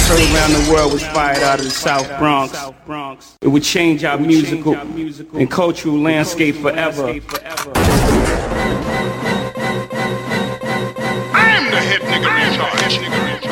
heard around the world was fired out of the South Bronx. It would change our musical and cultural landscape forever. I am the head nigga in charge.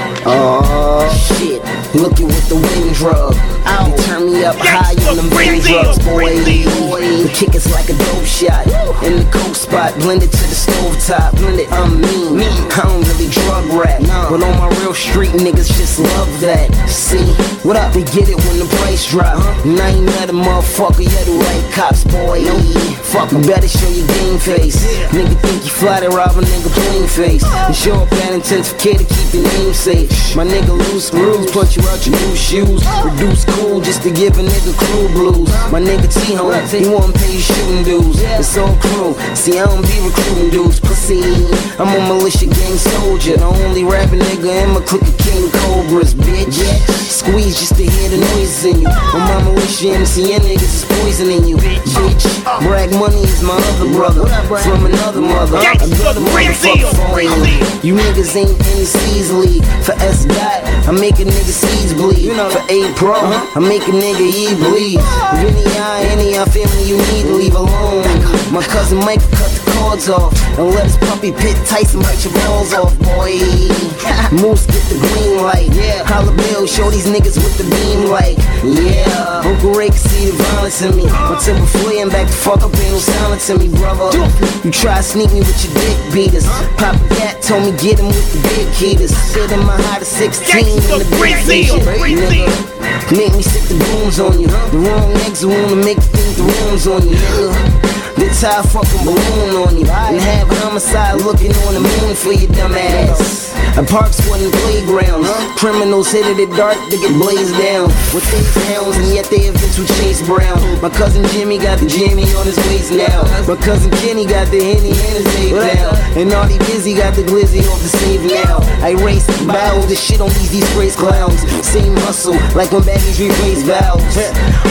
Oh shit, look at what the wind drug. They turn me up high on them wind drugs, boy. The kick is like a dope shot. In the coke spot, blended to the stove top. Blended, I'm mean. I don't really drug rap, but on my real street niggas just love that. See, what up? They get it when the price drop. And I ain't met a motherfucker yet who like cops, boy. Fuck 'em, better show your game face. Nigga think you fly to rob a nigga plain face. And show up that intensifier to keep the name safe. My nigga loose screws, punch you out your new shoes. Reduce cool just to give a nigga crew blues. My nigga T-Hone, he won't pay you shooting dues. It's all crew, see I don't be recruiting dudes. Pussy, I'm a militia gang soldier. The only rapping nigga in my clique of King Cobras, bitch. Squeeze just to hear the noise in you. On my militia MCN niggas is poisoning you, bitch. Brag money is my other brother from another mother. Another motherfucker for you niggas ain't in the C's league. For S dot, I make a nigga seeds bleed. For A Pro, I make a nigga E bleed. If any y'all family you need to leave alone. My cousin Mike cut the cords off and let his puppy Pit Tyson bite your balls off, boy. Moose get the green light. Holla Bill, show these niggas with the beam light. Yeah, Uncle Ray can see the violence in me. My temper fleeing back the fuck up, ain't no silence in me, brother. You try to sneak me with your dick beaters. Papa Cat told me get him with the big heaters. Sit in my high to 16 in the big vision. Nigga, make me stick the booms on you. The wrong niggas wanna make you think the room's on you, nigga. They tie a fucking balloon on you and have homicide looking on the moon for your dumb ass. And parks wasn't playgrounds. Criminals hit it at dark to get blazed down with their pounds, and yet they events with Chase Brown. My cousin Jimmy got the Jimmy on his waist now. My cousin Kenny got the Henny in his vape down. And Artie Busy got the Glizzy off the save now. I race bow the shit on these disgrace clowns. Same hustle like when baggies replace valves.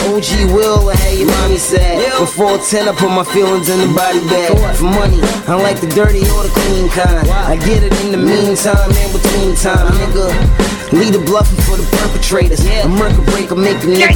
OG Will, I had your mommy sad. Before 10, I put my feelings in the body bag. For money, I like the dirty or the clean kind. I get it in the meantime, in between time, nigga. Lead the bluffing for the perpetrators. A murder breaker make a nigga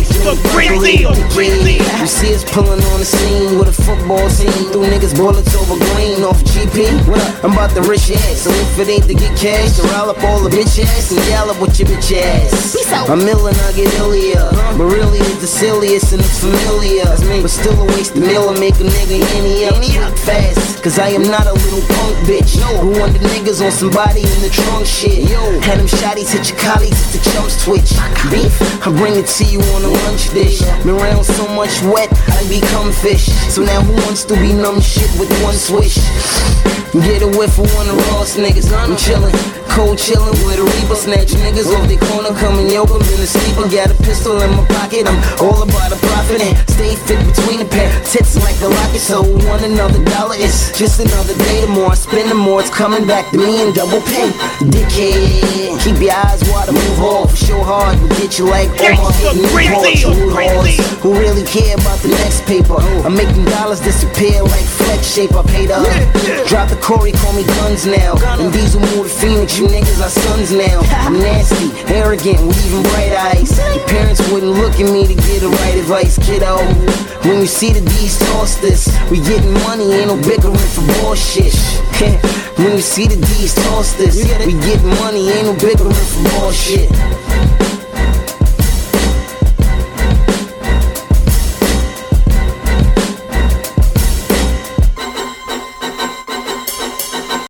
you see us pulling on the scene with a football team. Threw niggas bullets over green off GP. I'm about to rich ass, so if it ain't to get cash, to rile up all the bitch ass and yell up with your bitch ass. I'm millin', I get illier, but really it's the silliest and it's familiar. But still a waste of meal and make a nigga any up fast. Cause I am not a little punk bitch who want the niggas on somebody in the trunk shit. Had them shotties hit your colleagues if the chumps twitch. Beef, I bring it to you on a lunch dish. Been around so much wet, I become fish. So now who wants to be numb shit with one swish? Get a whiff for one of Ross niggas. I'm chillin', cold chillin' with a Reaper. Snatch niggas off their corner, come and yoke 'em in the sleeper. Got a pistol in my pocket, I'm all about a profit. And stay fit between the pair, tits like a locket. So one another dollar is just another day. The more I spend, the more it's coming back to me in double pay. Dickhead, keep your eyes wide, move off. Show hard, will get you like Omar hitting who really care about the next paper. I'm making dollars disappear like flex shape. I paid up. Drop the Corey, call me guns now. And Diesel move the Phoenix, you niggas are sons now. I'm nasty, arrogant, with even bright eyes. Your parents wouldn't look at me to get the right advice, kiddo. When you see the D's toss this, we getting money, ain't no bickering for bullshit. When you see the D's toss this, we getting money, ain't no bickering for bullshit.